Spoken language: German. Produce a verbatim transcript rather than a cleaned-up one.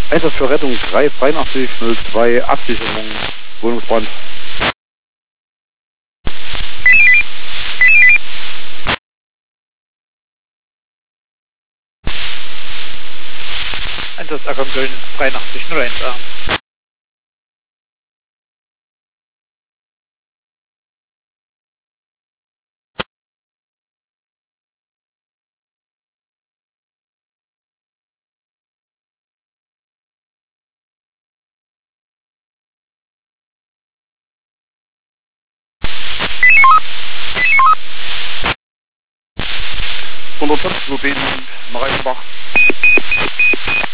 Einsatz für Rettung drei dreiundachtzig null zwei, Absicherung, Wohnungsbrand. Einsatz Acker Köln dreiundachtzig null eins A. hundertfünf Lubin, Marienbach.